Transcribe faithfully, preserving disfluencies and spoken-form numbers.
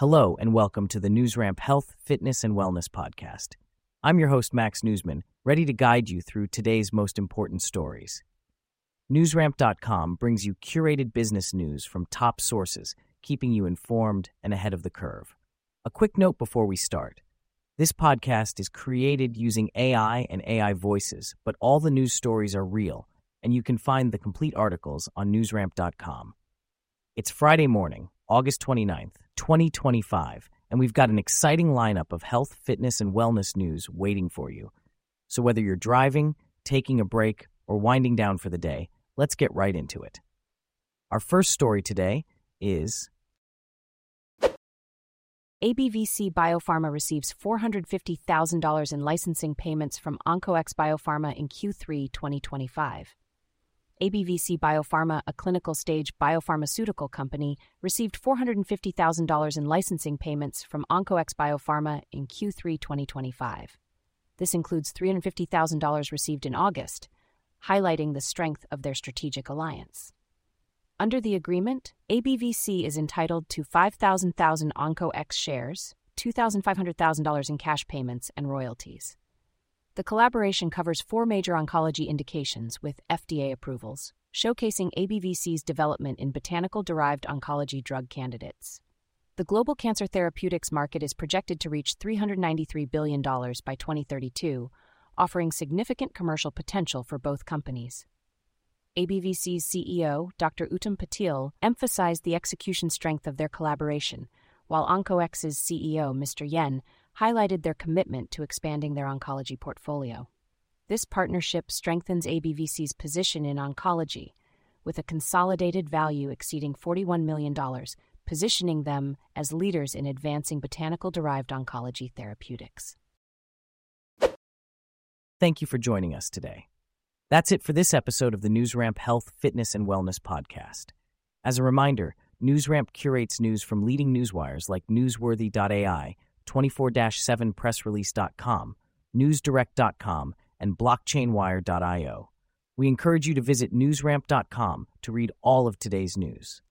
Hello, and welcome to the NewsRamp Health, Fitness, and Wellness Podcast. I'm your host, Max Newsman, ready to guide you through today's most important stories. NewsRamp dot com brings you curated business news from top sources, keeping you informed and ahead of the curve. A quick note before we start. This podcast is created using A I and A I voices, but all the news stories are real, and you can find the complete articles on NewsRamp dot com. It's Friday morning, August twenty-ninth, twenty twenty-five, and we've got an exciting lineup of health, fitness, and wellness news waiting for you. So whether you're driving, taking a break, or winding down for the day, let's get right into it. Our first story today is A B V C Biopharma receives four hundred fifty thousand dollars in licensing payments from OncoX Biopharma in Q three twenty twenty-five. A B V C Biopharma, a clinical-stage biopharmaceutical company, received four hundred fifty thousand dollars in licensing payments from OncoX Biopharma in Q three twenty twenty-five. This includes three hundred fifty thousand dollars received in August, highlighting the strength of their strategic alliance. Under the agreement, A B V C is entitled to five thousand thousand OncoX shares, two hundred fifty thousand dollars in cash payments, and royalties. The collaboration covers four major oncology indications with F D A approvals, showcasing A B V C's development in botanical-derived oncology drug candidates. The global cancer therapeutics market is projected to reach three hundred ninety-three billion dollars by twenty thirty-two, offering significant commercial potential for both companies. A B V C's C E O, Doctor Uttam Patil, emphasized the execution strength of their collaboration, while OncoX's C E O, Mister Yen, highlighted their commitment to expanding their oncology portfolio. This partnership strengthens A B V C's position in oncology, with a consolidated value exceeding forty-one million dollars, positioning them as leaders in advancing botanical-derived oncology therapeutics. Thank you for joining us today. That's it for this episode of the NewsRamp Health, Fitness, and Wellness Podcast. As a reminder, NewsRamp curates news from leading newswires like newsworthy dot A I, twenty-four seven press release dot com, newsdirect dot com, and blockchain wire dot io. We encourage you to visit newsramp dot com to read all of today's news.